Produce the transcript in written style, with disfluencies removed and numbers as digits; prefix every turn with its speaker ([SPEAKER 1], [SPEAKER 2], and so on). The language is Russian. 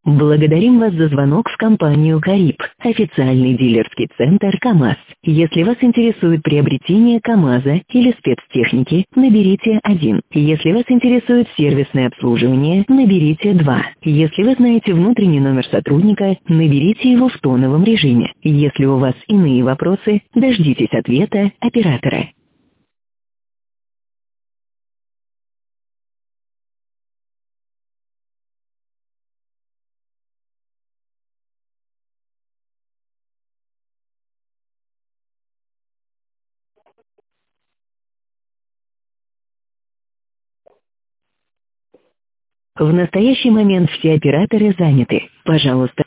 [SPEAKER 1] Благодарим вас за звонок в компанию «Кариб», официальный дилерский центр КАМАЗ. Если вас интересует приобретение КАМАЗа или спецтехники, наберите 1. Если вас интересует сервисное обслуживание, наберите 2. Если вы знаете внутренний номер сотрудника, наберите его в тоновом режиме. Если у вас иные вопросы, дождитесь ответа оператора. В настоящий момент все операторы заняты. Пожалуйста,